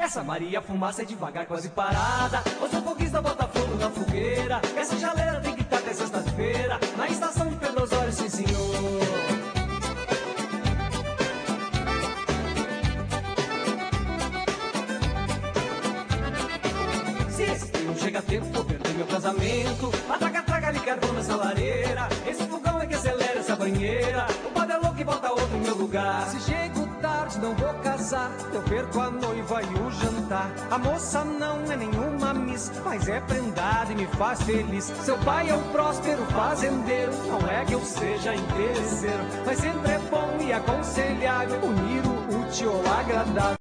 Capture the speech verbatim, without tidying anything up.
Essa Maria fumaça é devagar, quase parada. Os fofoquistas bota fogo na fogueira. Essa jaleira tem que estar até sexta-feira, na estação de Pedro Osório, sim senhor. Se esse trio chega a tempo, vou perder meu casamento. Atraca, traga ali carvão nessa lareira. Esse fogão é que acelera essa banheira. O padre é louco e bota outro em meu lugar. Se chego tarde, não vou casar. Eu perco a noiva e o jantar. A moça não é nenhuma miss, mas é prendada e me faz feliz. Seu pai é um próspero fazendeiro. Não é que eu seja interesseiro, mas sempre é bom e aconselhável unir o útil ao agradável.